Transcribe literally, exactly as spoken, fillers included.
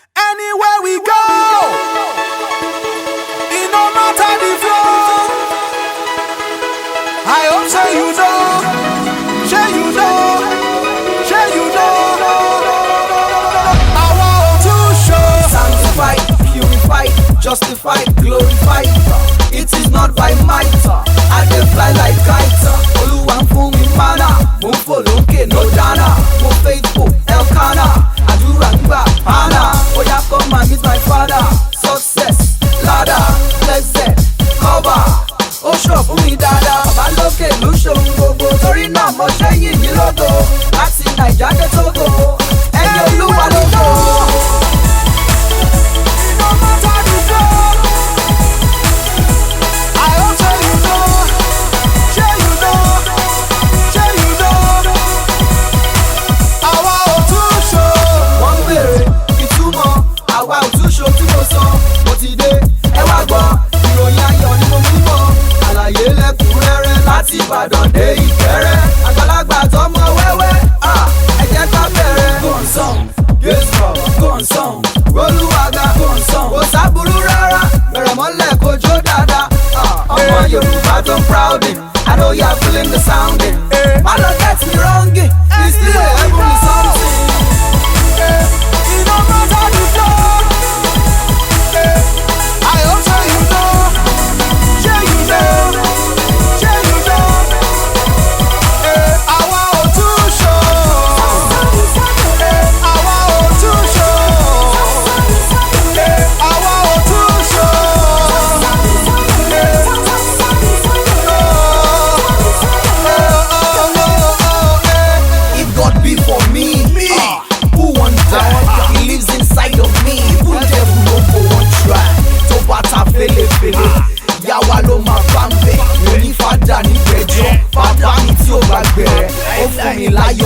Anywhere we go, it no matter the flow. I hope say you know, say you know, say you know. I want to show. Sanctified, purified, justified, glorified. It is not by might, I dey fly like kite. Oluwa fún mi mana, mo ń fò lókè no dana. Mo faithful, Elkanah, àdúrà gbà hana. Oya come and meet my father, success, ladder, blessed, cover. Ó ṣọ̀ fún mi dáadáa, bàbá lókè ló ṣòun gbogbo. Torí náà mo ṣe yìn yín lógo, láti Naija dé Togo. Ẹ̀yin Olúwa lógo. No matter the flow, I hope say you know, say you know, say you know. Àwa ò tún ṣo. Wọ́n ń bèrè ìtumọ̀, àwa ò tún ṣo tí mo sọ. Mo ti dé, ẹ wá gbọ́, ìròyìn ayọ̀ ni mo mú bọ̀. Àlàyé lẹ́kùnrẹ́rẹ́ láti Ìbàdàn dé Ìkẹrẹ́. Àgbàlagbà tọmọ wẹ́wẹ́, ah, ẹ jẹ́ ká bẹ̀rẹ̀. Gọ̀nsán, Gẹ́sọ̀, gọ̀nsán, Olúwaga, gọ̀nsán. Kò sábúrú rárá, bẹ̀rẹ̀ mọ́lẹ̀ kó jó dáadáa. Ah, ọmọ Yorùbá tó ń prouding, I know you're feeling the sounding. Má lọ get me wrong, it's still a heavenly something. It no matter the flow, I hope say you know, say you know, say you know. Àwa ò tún ṣo. Àwa ò tún ṣo. Àwa ò tún ṣo. If God be for me, ah, who won't die? He lives inside of me. Even devil no go one try. Tó bá ta fèlèfèlè, yàwá ló máa bá ń bẹ̀. Onífàdà ní gbẹ̀jọ́, bàbá mi tí ó bá gbẹ̀rẹ̀. Ó fún mi láyọ̀